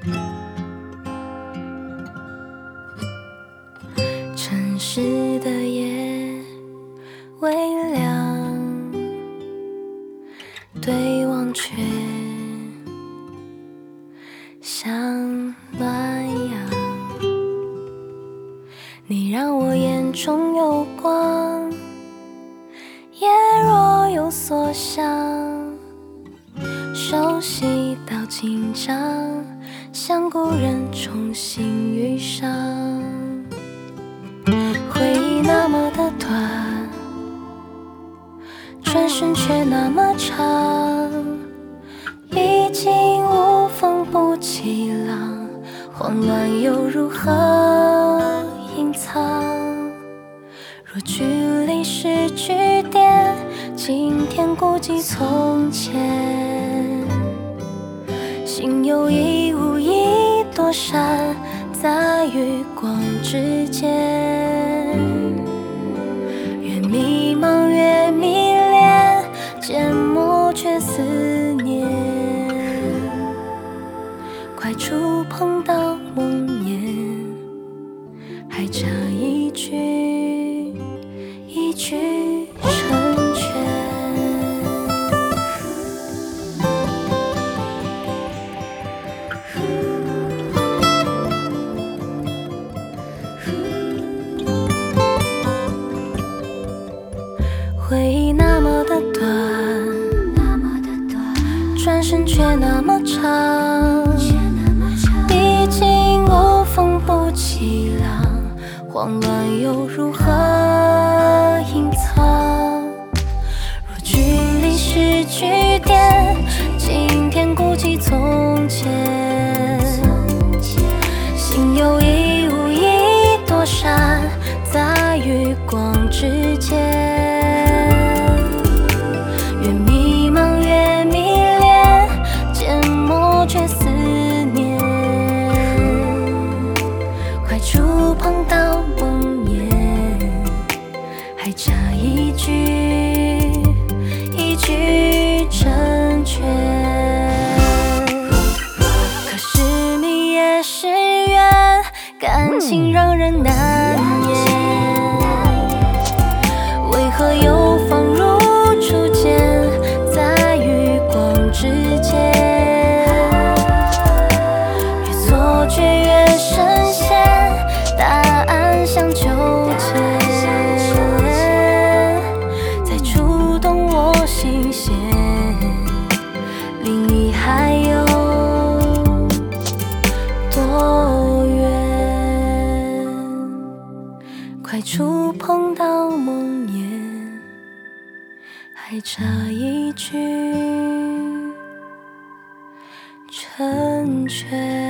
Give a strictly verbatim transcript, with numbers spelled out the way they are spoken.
城市的夜微凉，对望却像暖阳。你让我眼中有光，也若有所想，熟悉到紧张，像故人重新遇上。回忆那么的短，转身却那么长，毕竟无风不起浪，慌乱又如何隐藏？若距离是句点，今天孤寂从前，心有意无意躲闪在余光之间，越迷茫越迷恋，缄默却思念，快触碰到梦魇，还差一句一句成全。回忆那么的短，那么的短，转身却那么长，毕竟无风不起浪，慌乱又如何隐藏？若距离是句点，今天孤寂从前，心有意无意躲闪在余光之间，触碰到梦魇，还差一句一句成全。可是你也是缘，感情让人难言，为何又放入初见，在余光之间，越错觉越深陷，答案像纠结，在触动我心弦，离你还有多远？快触碰到梦魇，还差一句成全。